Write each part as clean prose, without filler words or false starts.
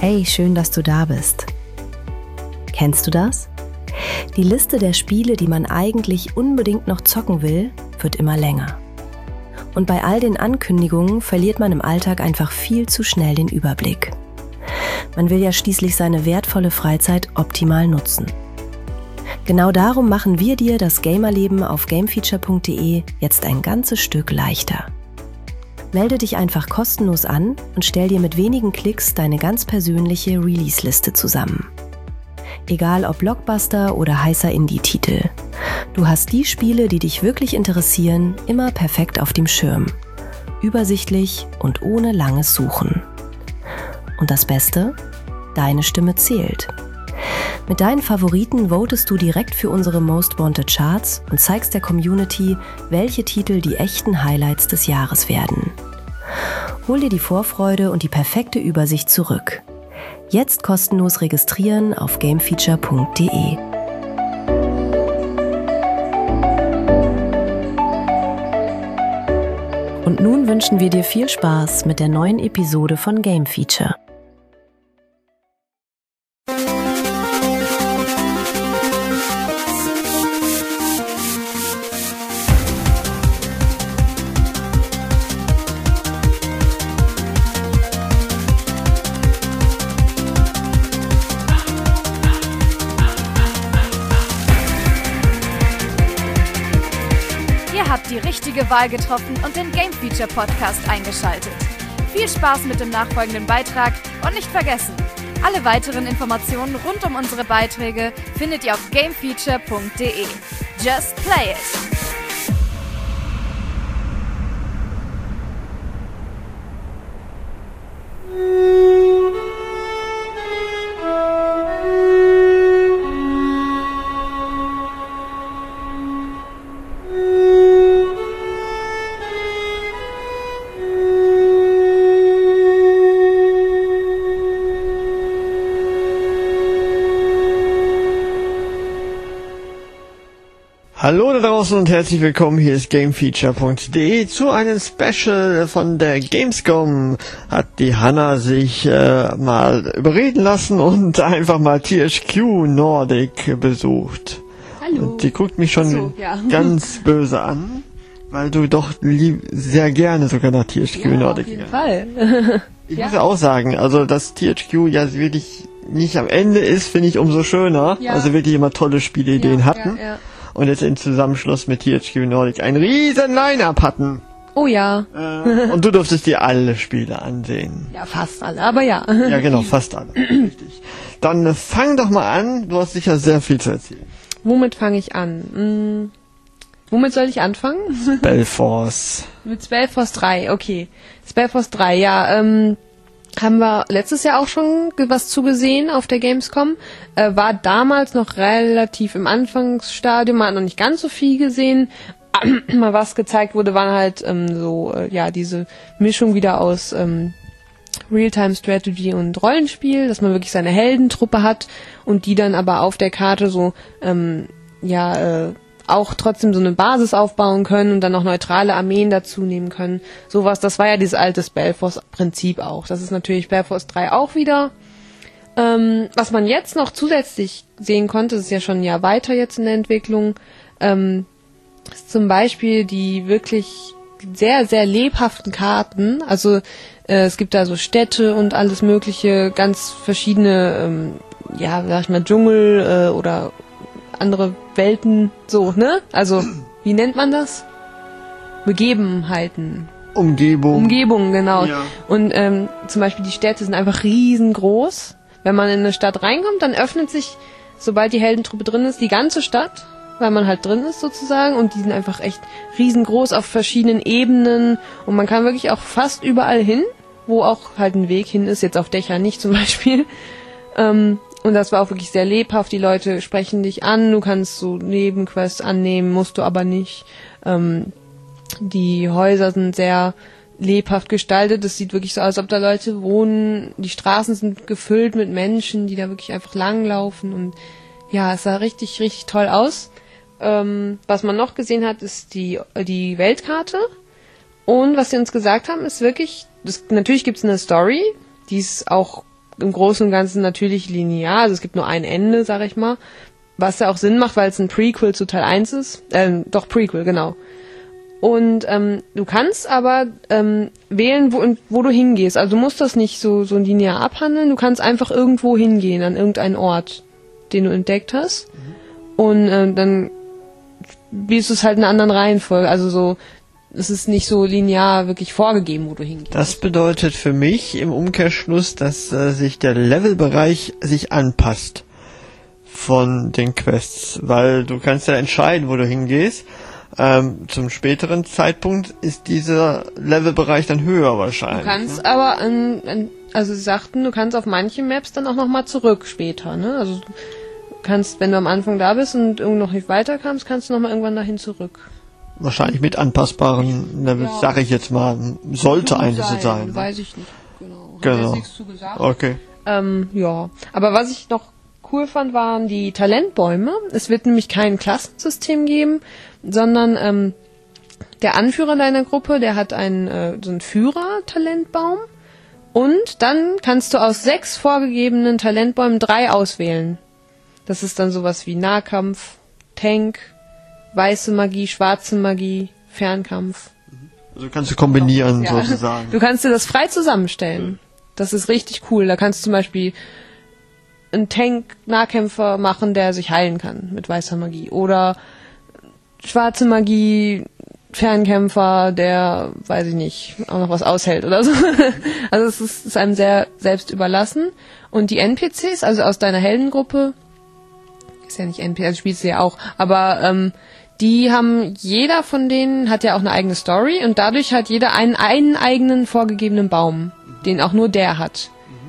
Hey, schön, dass du da bist. Kennst du das? Die Liste der Spiele, die man eigentlich unbedingt noch zocken will, wird immer länger. Und bei all den Ankündigungen verliert man im Alltag einfach viel zu schnell den Überblick. Man will ja schließlich seine wertvolle Freizeit optimal nutzen. Genau darum machen wir dir das Gamerleben auf gamefeature.de jetzt ein ganzes Stück leichter. Melde dich einfach kostenlos an und stell dir mit wenigen Klicks deine ganz persönliche Release-Liste zusammen. Egal ob Blockbuster oder heißer Indie-Titel. Du hast die Spiele, die dich wirklich interessieren, immer perfekt auf dem Schirm. Übersichtlich und ohne langes Suchen. Und das Beste? Deine Stimme zählt. Mit deinen Favoriten votest du direkt für unsere Most Wanted Charts und zeigst der Community, welche Titel die echten Highlights des Jahres werden. Hol dir die Vorfreude und die perfekte Übersicht zurück. Jetzt kostenlos registrieren auf gamefeature.de. Und nun wünschen wir dir viel Spaß mit der neuen Episode von Game Feature. Die richtige Wahl getroffen und den Game Feature Podcast eingeschaltet. Viel Spaß mit dem nachfolgenden Beitrag und nicht vergessen, alle weiteren Informationen rund um unsere Beiträge findet ihr auf gamefeature.de. Just play it! Hallo da draußen und herzlich willkommen, hier ist gamefeature.de. Zu einem Special von der Gamescom hat die Hanna sich mal überreden lassen und einfach mal THQ Nordic besucht. Hallo. Und die guckt mich schon ganz böse an, weil du doch sehr gerne sogar nach THQ Nordic gehst. Auf jeden Fall. Ich muss ja auch sagen, also dass THQ ja wirklich nicht am Ende ist, finde ich umso schöner. Ja. Also wirklich immer tolle Spieleideen hatten. Ja. Und jetzt im Zusammenschluss mit THQ Nordic ein riesen Line-Up hatten. Oh ja. Und du durftest dir alle Spiele ansehen. Ja, fast alle, aber ja. Ja genau, fast alle. Richtig. Dann fang doch mal an, du hast sicher sehr viel zu erzählen. Womit fange ich an? Womit soll ich anfangen? Spellforce. Mit Spellforce 3, okay. Spellforce 3, ja, haben wir letztes Jahr auch schon was zugesehen auf der Gamescom. War damals noch relativ im Anfangsstadium, man hat noch nicht ganz so viel gesehen. Mal was gezeigt wurde, waren halt diese Mischung wieder aus Real-Time-Strategy und Rollenspiel, dass man wirklich seine Heldentruppe hat und die dann aber auf der Karte so auch trotzdem so eine Basis aufbauen können und dann noch neutrale Armeen dazu nehmen können. Sowas, das war ja dieses alte Spellforce-Prinzip auch. Das ist natürlich Spellforce 3 auch wieder. Was man jetzt noch zusätzlich sehen konnte, das ist ja schon ein Jahr weiter jetzt in der Entwicklung, ist zum Beispiel die wirklich sehr, sehr lebhaften Karten. Also es gibt da so Städte und alles mögliche, ganz verschiedene, Dschungel oder andere Welten, so, ne? Also, wie nennt man das? Begebenheiten. Umgebung, genau. Ja. Und zum Beispiel die Städte sind einfach riesengroß. Wenn man in eine Stadt reinkommt, dann öffnet sich, sobald die Heldentruppe drin ist, die ganze Stadt, weil man halt drin ist sozusagen. Und die sind einfach echt riesengroß auf verschiedenen Ebenen. Und man kann wirklich auch fast überall hin, wo auch halt ein Weg hin ist, jetzt auf Dächer nicht zum Beispiel. Und das war auch wirklich sehr lebhaft. Die Leute sprechen dich an. Du kannst so Nebenquests annehmen, musst du aber nicht. Die Häuser sind sehr lebhaft gestaltet. Es sieht wirklich so aus, als ob da Leute wohnen. Die Straßen sind gefüllt mit Menschen, die da wirklich einfach langlaufen. Und ja, es sah richtig, richtig toll aus. Was man noch gesehen hat, ist die Weltkarte. Und was sie uns gesagt haben, ist wirklich, natürlich gibt es eine Story. Die ist auch im Großen und Ganzen natürlich linear, also es gibt nur ein Ende, sag ich mal, was ja auch Sinn macht, weil es ein Prequel zu Teil 1 ist. Prequel, genau. Und du kannst aber wählen, wo du hingehst. Also du musst das nicht so linear abhandeln, du kannst einfach irgendwo hingehen, an irgendeinen Ort, den du entdeckt hast. Und dann spielst du es halt in einer anderen Reihenfolge. Also so, es ist nicht so linear wirklich vorgegeben, wo du hingehst. Das bedeutet für mich im Umkehrschluss, dass sich der Levelbereich sich anpasst von den Quests, weil du kannst ja entscheiden, wo du hingehst. Zum späteren Zeitpunkt ist dieser Levelbereich dann höher wahrscheinlich. Du kannst aber, also sie sagten, du kannst auf manche Maps dann auch nochmal zurück später, ne? Also du kannst, wenn du am Anfang da bist und irgendwo noch nicht weiterkamst, kannst du nochmal irgendwann dahin zurück. Wahrscheinlich mit anpassbaren Levels, sag ich jetzt mal, sollte eigentlich so sein. Weiß ich nicht, genau. Genau. Hat jetzt nichts zu gesagt. Okay. Ja, aber was ich noch cool fand, waren die Talentbäume. Es wird nämlich kein Klassensystem geben, sondern der Anführer deiner Gruppe, der hat so einen Führer-Talentbaum und dann kannst du aus 6 vorgegebenen Talentbäumen 3 auswählen. Das ist dann sowas wie Nahkampf, Tank, weiße Magie, schwarze Magie, Fernkampf. Also kannst du kombinieren, sozusagen. Du kannst dir das frei zusammenstellen. Das ist richtig cool. Da kannst du zum Beispiel einen Tank-Nahkämpfer machen, der sich heilen kann mit weißer Magie. Oder schwarze Magie, Fernkämpfer, der, weiß ich nicht, auch noch was aushält oder so. Also es ist einem sehr selbst überlassen. Und die NPCs, also aus deiner Heldengruppe, ist ja nicht NPC, also spielst du ja auch, aber die haben, jeder von denen hat ja auch eine eigene Story und dadurch hat jeder einen eigenen vorgegebenen Baum, den auch nur der hat.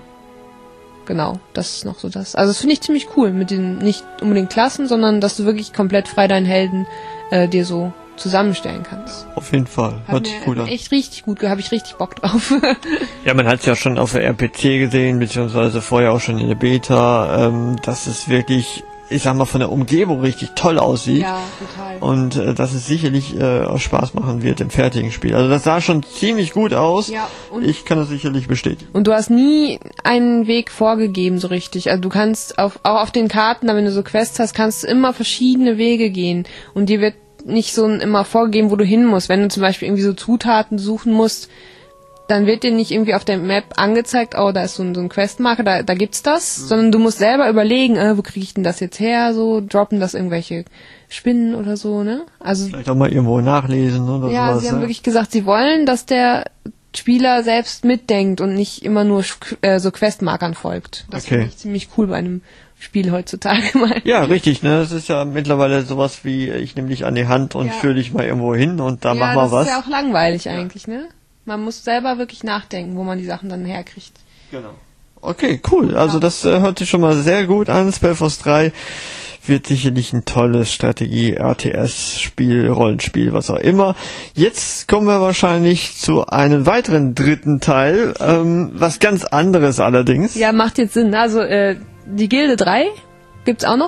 Genau, das ist noch so das. Also das finde ich ziemlich cool, mit den nicht unbedingt Klassen, sondern dass du wirklich komplett frei deinen Helden dir so zusammenstellen kannst. Auf jeden Fall, hört sich gut an. Echt richtig gut, habe ich richtig Bock drauf. Ja, man hat es ja schon auf der RPC gesehen, beziehungsweise vorher auch schon in der Beta, dass es wirklich, ich sag mal, von der Umgebung richtig toll aussieht. Ja, total. Und dass es sicherlich auch Spaß machen wird im fertigen Spiel. Also das sah schon ziemlich gut aus. Ja, und ich kann das sicherlich bestätigen. Und du hast nie einen Weg vorgegeben so richtig. Also du kannst auch auf den Karten, wenn du so Quests hast, kannst du immer verschiedene Wege gehen. Und dir wird nicht so immer vorgegeben, wo du hin musst. Wenn du zum Beispiel irgendwie so Zutaten suchen musst, dann wird dir nicht irgendwie auf der Map angezeigt, oh, da ist so ein Questmarker, da gibt's das, sondern du musst selber überlegen, wo kriege ich denn das jetzt her, so, droppen das irgendwelche Spinnen oder so, ne? Also vielleicht auch mal irgendwo nachlesen oder ja, sowas. Sie haben wirklich gesagt, sie wollen, dass der Spieler selbst mitdenkt und nicht immer nur so Questmarkern folgt. Das finde ich ziemlich cool bei einem Spiel heutzutage mal. Ja, richtig, ne? Das ist ja mittlerweile sowas wie, ich nehme dich an die Hand und führe dich mal irgendwo hin und da mach mal was. Ja, das ist ja auch langweilig eigentlich, ne? Man muss selber wirklich nachdenken, wo man die Sachen dann herkriegt. Genau. Okay, cool. Also das hört sich schon mal sehr gut an. Spellforce 3 wird sicherlich ein tolles Strategie-RTS-Spiel, Rollenspiel, was auch immer. Jetzt kommen wir wahrscheinlich zu einem weiteren dritten Teil, was ganz anderes allerdings. Ja, macht jetzt Sinn. Also die Gilde 3 gibt's auch noch.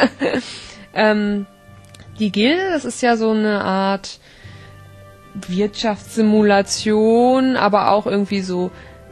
Die Gilde, das ist ja so eine Art Wirtschaftssimulation, aber auch irgendwie so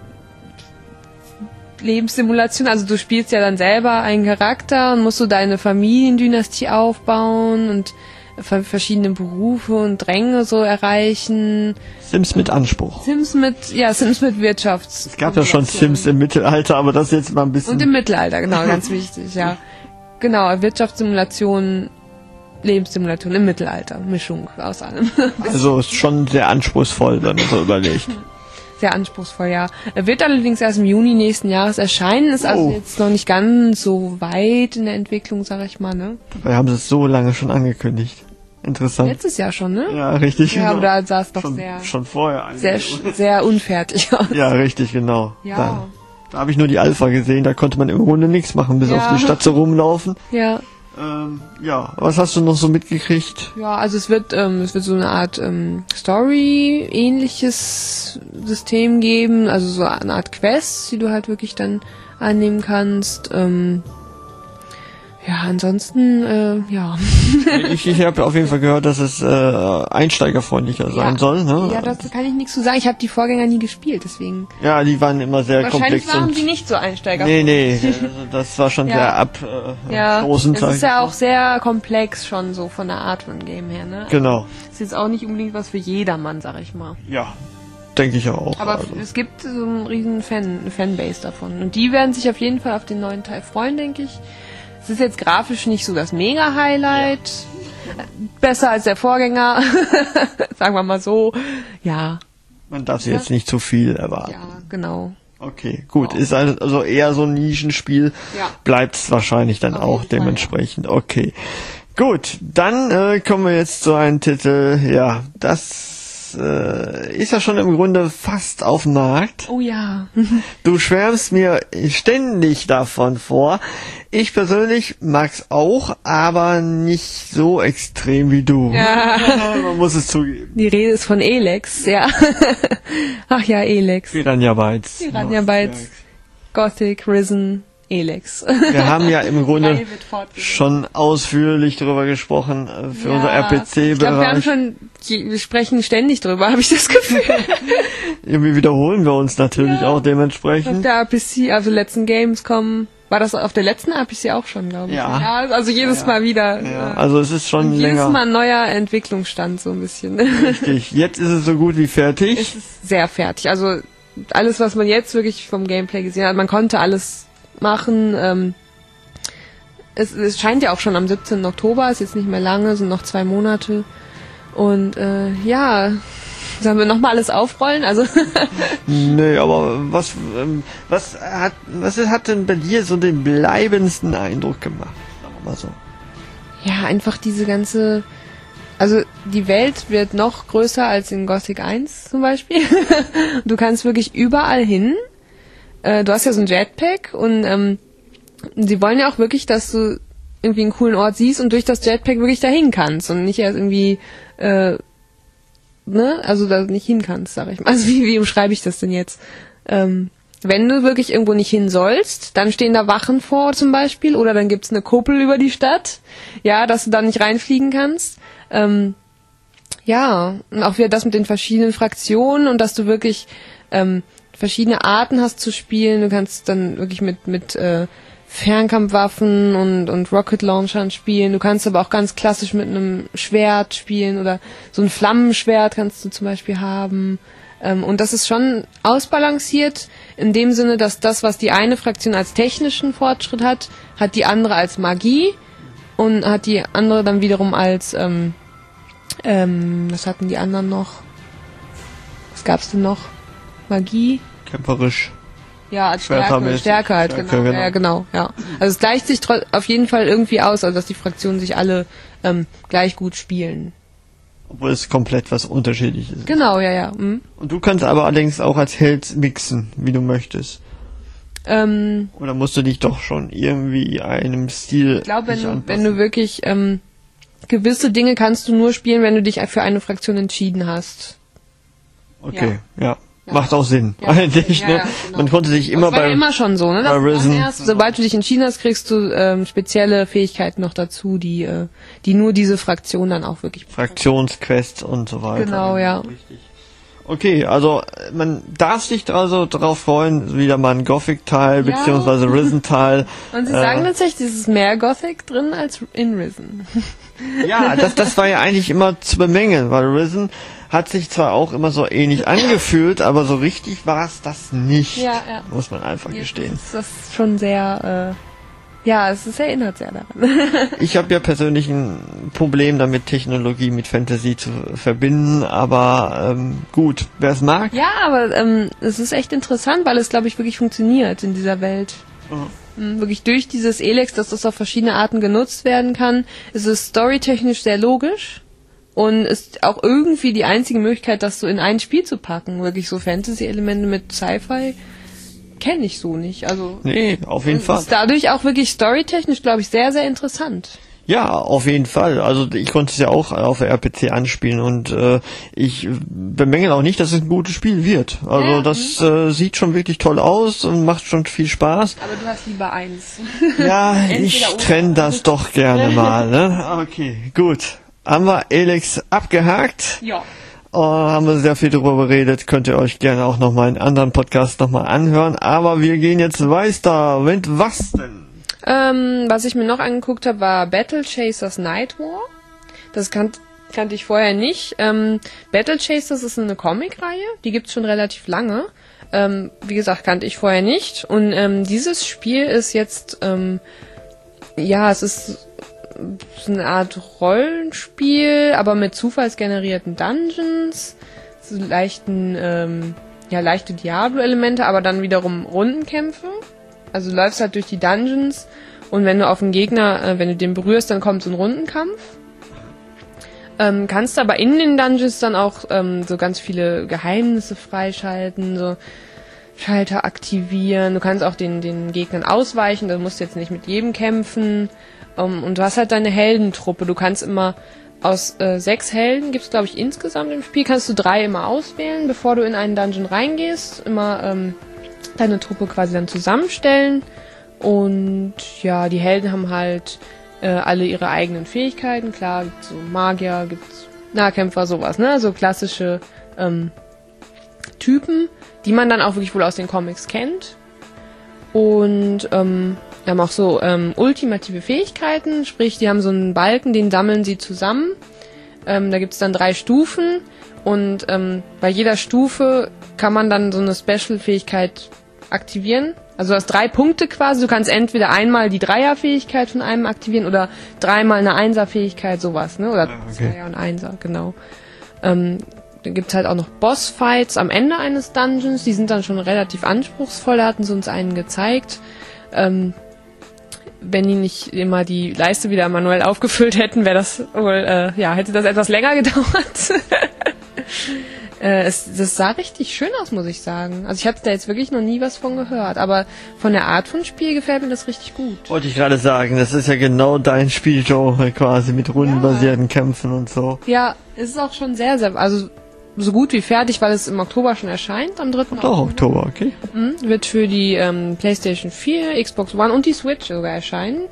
Lebenssimulation. Also du spielst ja dann selber einen Charakter und musst so deine Familiendynastie aufbauen und verschiedene Berufe und Ränge so erreichen. Sims mit Anspruch. Sims mit Wirtschafts. Es gab ja schon Sims im Mittelalter, aber das jetzt mal ein bisschen... Und im Mittelalter, genau, ganz wichtig, ja. Genau, Wirtschaftssimulation, Lebenssimulation im Mittelalter. Mischung aus allem. Also ist schon sehr anspruchsvoll, wenn man so überlegt. Sehr anspruchsvoll, ja. Er wird allerdings erst im Juni nächsten Jahres erscheinen, ist also jetzt noch nicht ganz so weit in der Entwicklung, sag ich mal, ne? Wir haben es so lange schon angekündigt. Interessant. Letztes Jahr schon, ne? Ja, richtig. Ja, genau. aber da sah es doch schon vorher sehr unfertig aus. Ja, richtig, genau. Ja. Da habe ich nur die Alpha gesehen, da konnte man im Grunde nichts machen, bis auf die Stadt so rumlaufen. Ja. Ja, was hast du noch so mitgekriegt? Ja, also es wird so eine Art Story-ähnliches System geben, also so eine Art Quest, die du halt wirklich dann annehmen kannst. Ja, ansonsten, ja. Ich habe auf jeden Fall gehört, dass es einsteigerfreundlicher sein soll. Ne? Ja, dazu kann ich nichts zu sagen. Ich habe die Vorgänger nie gespielt, deswegen. Ja, die waren immer sehr komplex. Wahrscheinlich waren die nicht so einsteigerfreundlich. Nee, das war schon sehr abstoßend. Es ist ja auch sehr komplex schon so von der Art von Game her, ne? Genau. Es ist jetzt auch nicht unbedingt was für jedermann, sag ich mal. Ja, denke ich auch. Aber es gibt so einen riesen Fanbase davon. Und die werden sich auf jeden Fall auf den neuen Teil freuen, denke ich. Es ist jetzt grafisch nicht so das Mega-Highlight. Ja. Besser als der Vorgänger. Sagen wir mal so. Ja. Man darf sich jetzt nicht zu viel erwarten. Ja, genau. Okay, gut. Ist also eher so ein Nischenspiel. Ja. Bleibt es wahrscheinlich dann auch dementsprechend. Ja. Okay. Gut, dann kommen wir jetzt zu einem Titel. Ja, das ist ja schon im Grunde fast auf dem Markt. Oh ja. Du schwärmst mir ständig davon vor. Ich persönlich mag's auch, aber nicht so extrem wie du. Ja. Man muss es zugeben. Die Rede ist von Elex, ja. Ach ja, Elex. Piranha Bytes. Gothic, Risen, Elex. Wir haben ja im Grunde schon ausführlich darüber gesprochen für unser RPC-Bereich. Ich glaube, wir sprechen ständig drüber, habe ich das Gefühl. Irgendwie wiederholen wir uns natürlich auch dementsprechend. Auf der RPC, also letzten Gamescom, war das auf der letzten RPC auch schon, glaube ich. Ja. Also jedes Mal wieder. Ja. Also es ist schon länger. Jedes Mal ein neuer Entwicklungsstand, so ein bisschen. Richtig. Jetzt ist es so gut wie fertig. Es ist sehr fertig. Also alles, was man jetzt wirklich vom Gameplay gesehen hat, man konnte alles machen. Es scheint ja auch schon am 17. Oktober, ist jetzt nicht mehr lange, sind noch 2 Monate. Und sollen wir nochmal alles aufrollen? Also nee, aber was hat denn bei dir so den bleibendsten Eindruck gemacht? Sagen wir mal so. Ja, einfach diese ganze... Also die Welt wird noch größer als in Gothic 1 zum Beispiel. Du kannst wirklich überall hin. Du hast ja so ein Jetpack und sie wollen ja auch wirklich, dass du irgendwie einen coolen Ort siehst und durch das Jetpack wirklich dahin kannst und nicht erst irgendwie, also da nicht hin kannst, sag ich mal. Also wie umschreibe ich das denn jetzt? Wenn du wirklich irgendwo nicht hin sollst, dann stehen da Wachen vor zum Beispiel oder dann gibt's eine Kuppel über die Stadt, ja, dass du da nicht reinfliegen kannst. Ja, und auch wieder das mit den verschiedenen Fraktionen und dass du wirklich verschiedene Arten hast zu spielen. Du kannst dann wirklich mit Fernkampfwaffen und Rocket Launchern spielen. Du kannst aber auch ganz klassisch mit einem Schwert spielen oder so ein Flammenschwert kannst du zum Beispiel haben. Und das ist schon ausbalanciert in dem Sinne, dass das, was die eine Fraktion als technischen Fortschritt hat, hat die andere als Magie und hat die andere dann wiederum als was hatten die anderen noch? Was gab's denn noch? Magie? Kämpferisch. Ja, als Stärke halt, genau. Ja, genau, ja. Also es gleicht sich auf jeden Fall irgendwie aus, also dass die Fraktionen sich alle gleich gut spielen. Obwohl es komplett was Unterschiedliches ist. Genau, ja. Mhm. Und du kannst aber allerdings auch als Held mixen, wie du möchtest. Oder musst du dich doch schon irgendwie einem Stil Ich glaube, wenn du wirklich gewisse Dinge kannst du nur spielen, wenn du dich für eine Fraktion entschieden hast. Okay, ja. Macht auch Sinn. Eigentlich, ne? Genau. Man konnte sich immer das war ja immer schon so, ne? Bei Risen. Sobald du dich entschieden hast, kriegst du spezielle Fähigkeiten noch dazu, die nur diese Fraktion dann auch wirklich Fraktionsquests und so weiter. Genau, ja. Richtig. Okay, also man darf sich also darauf freuen, wieder mal ein Gothic-Teil, beziehungsweise Risen-Teil. Und sie sagen tatsächlich, es ist mehr Gothic drin als in Risen. Ja, das war ja eigentlich immer zu bemängeln, weil Risen hat sich zwar auch immer so ähnlich angefühlt, aber so richtig war es das nicht. Ja. Muss man einfach gestehen. Das ist schon sehr, es erinnert sehr daran. Ich habe ja persönlich ein Problem damit, Technologie mit Fantasy zu verbinden, aber gut, wer es mag. Ja, aber es ist echt interessant, weil es, glaube ich, wirklich funktioniert in dieser Welt. Wirklich durch dieses Elex, dass das auf verschiedene Arten genutzt werden kann, ist es storytechnisch sehr logisch und ist auch irgendwie die einzige Möglichkeit, das so in ein Spiel zu packen. Wirklich so Fantasy-Elemente mit Sci-Fi kenne ich so nicht. Also nee, auf jeden Fall. Ist dadurch auch wirklich storytechnisch, glaube ich, sehr, sehr interessant. Ja, auf jeden Fall. Also ich konnte es ja auch auf der RPC anspielen und ich bemängel auch nicht, dass es ein gutes Spiel wird. Also das sieht schon wirklich toll aus und macht schon viel Spaß. Aber du hast lieber eins. Ja, ich trenne das doch gerne mal. Ne? Okay, gut. Haben wir Elex abgehakt? Ja. Haben wir sehr viel darüber geredet. Könnt ihr euch gerne auch nochmal in anderen Podcasts nochmal anhören. Aber wir gehen jetzt weiter. Mit was denn? Was ich mir noch angeguckt habe, war Battle Chasers Night War. Das kannte ich vorher nicht. Battle Chasers ist eine Comicreihe, die gibt's schon relativ lange. Wie gesagt, kannte ich vorher nicht. Und dieses Spiel ist jetzt, es ist eine Art Rollenspiel, aber mit zufallsgenerierten Dungeons, so leichte Diablo-Elemente, aber dann wiederum Rundenkämpfe. Also du läufst halt durch die Dungeons und wenn du auf einen Gegner, wenn du den berührst, dann kommt so ein Rundenkampf. Kannst aber in den Dungeons dann auch so ganz viele Geheimnisse freischalten, so Schalter aktivieren. Du kannst auch den Gegnern ausweichen, du musst jetzt nicht mit jedem kämpfen. Und du hast halt deine Heldentruppe. Du kannst immer aus 6 Helden, gibt's glaube ich insgesamt im Spiel, kannst du 3 immer auswählen, bevor du in einen Dungeon reingehst. Immer deine Truppe quasi dann zusammenstellen. Und ja, die Helden haben halt alle ihre eigenen Fähigkeiten. Klar, gibt's so Magier, gibt's Nahkämpfer, sowas, ne? So klassische Typen, die man dann auch wirklich wohl aus den Comics kennt. Und haben auch so ultimative Fähigkeiten, sprich, die haben so einen Balken, den sammeln sie zusammen. Da gibt's dann 3 Stufen und bei jeder Stufe kann man dann so eine Special-Fähigkeit aktivieren. Also du hast 3 Punkte quasi, du kannst entweder einmal die Dreier-Fähigkeit von einem aktivieren oder 3-mal eine Einser-Fähigkeit, sowas, ne? Oder 2er und Einser, genau. Dann gibt's halt auch noch Bossfights am Ende eines Dungeons, die sind dann schon relativ anspruchsvoll, da hatten sie uns einen gezeigt. Wenn die nicht immer die Leiste wieder manuell aufgefüllt hätten, wäre das wohl, hätte das etwas länger gedauert. Das sah richtig schön aus, muss ich sagen. Also ich hatte da jetzt wirklich noch nie was von gehört, aber von der Art von Spiel gefällt mir das richtig gut. Wollte ich gerade sagen, das ist ja genau dein Spielgenre quasi mit rundenbasierten Kämpfen und so. Ja, es ist auch schon sehr, sehr, also so gut wie fertig, weil es im Oktober schon erscheint, am 3. Oktober, okay. Wird für die PlayStation 4, Xbox One und die Switch sogar erscheinen.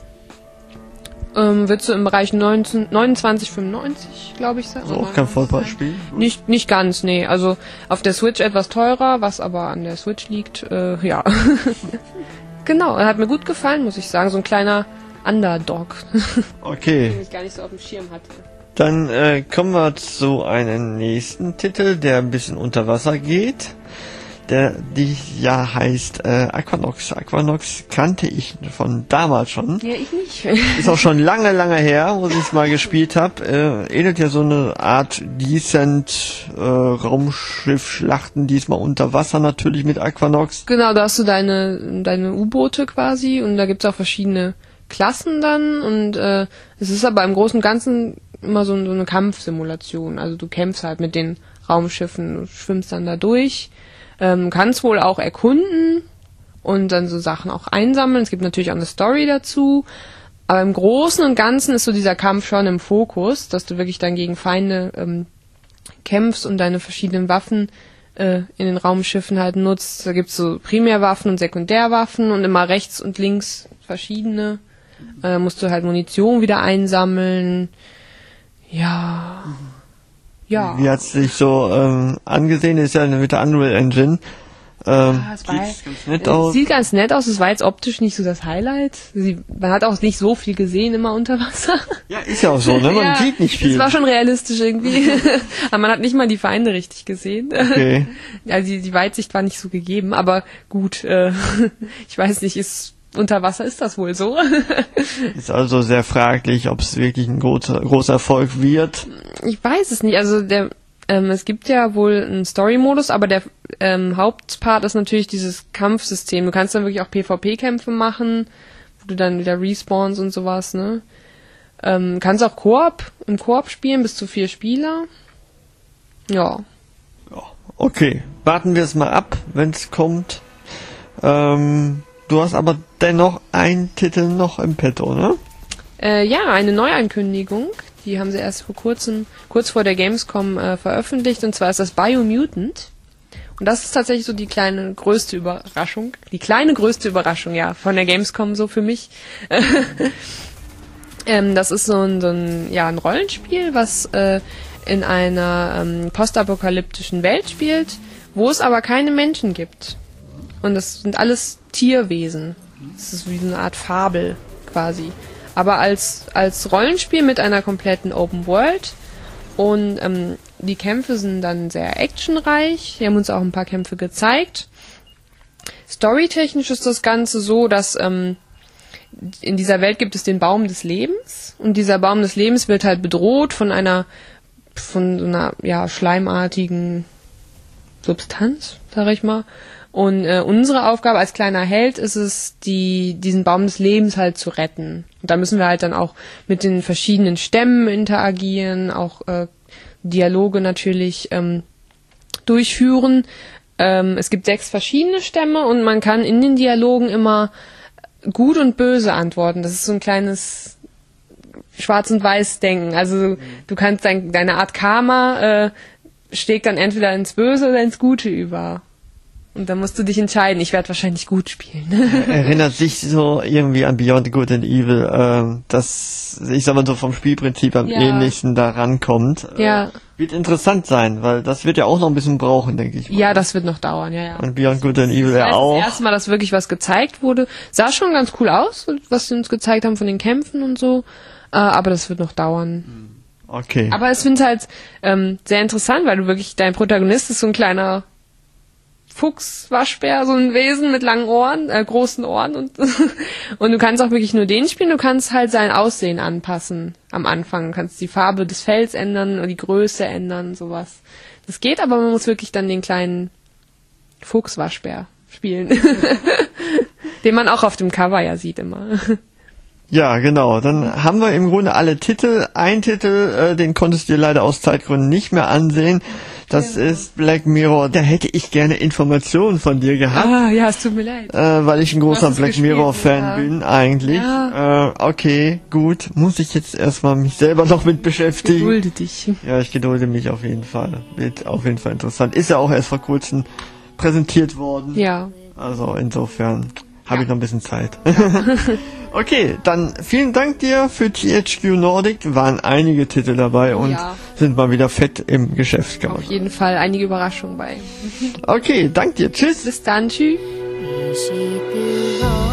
Wird so im Bereich 29,95, glaube ich, sein. Also auch kein Vollpreisspiel? Nicht ganz, nee. Also auf der Switch etwas teurer, was aber an der Switch liegt, ja. Genau, er hat mir gut gefallen, muss ich sagen. So ein kleiner Underdog. Okay. Den ich gar nicht so auf dem Schirm hatte. Dann kommen wir zu einem nächsten Titel, der ein bisschen unter Wasser geht. Die heißt Aquanox. Aquanox kannte ich von damals schon. Ja, ich nicht. Ist auch schon lange, lange her, wo ich es mal gespielt habe. Ähnelt ja so eine Art Decent Raumschiff-Schlachten, diesmal unter Wasser natürlich mit Aquanox. Genau, da hast du deine U-Boote quasi und da gibt's auch verschiedene Klassen dann und es ist aber im Großen und Ganzen immer so eine Kampfsimulation. Also du kämpfst halt mit den Raumschiffen, du schwimmst dann da durch. Kannst wohl auch erkunden und dann so Sachen auch einsammeln. Es gibt natürlich auch eine Story dazu. Aber im Großen und Ganzen ist so dieser Kampf schon im Fokus, dass du wirklich dann gegen Feinde kämpfst und deine verschiedenen Waffen in den Raumschiffen halt nutzt. Da gibt's so Primärwaffen und Sekundärwaffen und immer rechts und links verschiedene. Musst du halt Munition wieder einsammeln. Ja. Ja. Wie hat's sich so angesehen? Ist ja mit der Unreal Engine. Es sieht ganz nett aus. Es war jetzt optisch nicht so das Highlight. Man hat auch nicht so viel gesehen immer unter Wasser. Ja, ist ja auch so, ne? Man sieht nicht viel. Es war schon realistisch irgendwie. Aber man hat nicht mal die Feinde richtig gesehen. Okay. Also die Weitsicht war nicht so gegeben. Aber gut, ich weiß nicht, unter Wasser ist das wohl so. Ist also sehr fraglich, ob es wirklich ein großer Erfolg wird. Ich weiß es nicht. Also es gibt ja wohl einen Story-Modus, aber der Hauptpart ist natürlich dieses Kampfsystem. Du kannst dann wirklich auch PvP-Kämpfe machen, wo du dann wieder respawnst und sowas, ne? Kannst auch im Koop spielen, bis zu 4 Spieler. Ja. Okay, warten wir es mal ab, wenn es kommt. Du hast aber dennoch einen Titel noch im Petto, ne? Eine Neuankündigung. Die haben sie erst kurz vor der Gamescom veröffentlicht. Und zwar ist das Biomutant. Und das ist tatsächlich so die kleine größte Überraschung, ja, von der Gamescom so für mich. Das ist so ein Rollenspiel, was in einer postapokalyptischen Welt spielt, wo es aber keine Menschen gibt. Und das sind alles Tierwesen. Das ist wie so eine Art Fabel quasi. Aber als Rollenspiel mit einer kompletten Open World. Und die Kämpfe sind dann sehr actionreich. Die haben uns auch ein paar Kämpfe gezeigt. Storytechnisch ist das Ganze so, dass in dieser Welt gibt es den Baum des Lebens. Und dieser Baum des Lebens wird halt bedroht von so einer schleimartigen Substanz, sag ich mal. Und unsere Aufgabe als kleiner Held ist es, diesen Baum des Lebens halt zu retten. Und da müssen wir halt dann auch mit den verschiedenen Stämmen interagieren, auch Dialoge natürlich durchführen. Es gibt 6 verschiedene Stämme und man kann in den Dialogen immer gut und böse antworten. Das ist so ein kleines Schwarz- und Weiß-Denken. Also du kannst deine Art Karma schlägt dann entweder ins Böse oder ins Gute über. Und dann musst du dich entscheiden. Ich werde wahrscheinlich gut spielen. Erinnert sich so irgendwie an Beyond Good and Evil, dass, ich sag mal so vom Spielprinzip am ähnlichsten da rankommt. Ja. Wird interessant sein, weil das wird ja auch noch ein bisschen brauchen, denke ich mal. Ja, das wird noch dauern, ja. Und Beyond Good and Evil ja auch. Das erste Mal, dass wirklich was gezeigt wurde. Sah schon ganz cool aus, was sie uns gezeigt haben von den Kämpfen und so. Aber das wird noch dauern. Okay. Aber ich finde es halt sehr interessant, weil du wirklich, dein Protagonist ist so ein kleiner Fuchs-Waschbär, so ein Wesen mit langen Ohren, großen Ohren und du kannst auch wirklich nur den spielen, du kannst halt sein Aussehen anpassen am Anfang, du kannst die Farbe des Fells ändern oder die Größe ändern, sowas. Das geht, aber man muss wirklich dann den kleinen Fuchs-Waschbär spielen, den man auch auf dem Cover ja sieht immer. Ja, genau. Dann haben wir im Grunde alle Titel. Ein Titel, den konntest du dir leider aus Zeitgründen nicht mehr ansehen. Das ist Black Mirror. Da hätte ich gerne Informationen von dir gehabt. Ja, es tut mir leid. Weil ich ein großer Black Mirror-Fan bin, eigentlich. Ja. Okay, gut. Muss ich jetzt erstmal mich selber noch mit beschäftigen. Gedulde dich. Ja, ich gedulde mich auf jeden Fall. Wird auf jeden Fall interessant. Ist ja auch erst vor kurzem präsentiert worden. Ja. Also insofern habe ich noch ein bisschen Zeit. Okay, dann vielen Dank dir für THQ Nordic. Waren einige Titel dabei und sind mal wieder fett im Geschäft geworden. Auf jeden Fall einige Überraschungen bei. Okay, dank dir. Tschüss. Bis dann. Tschüss.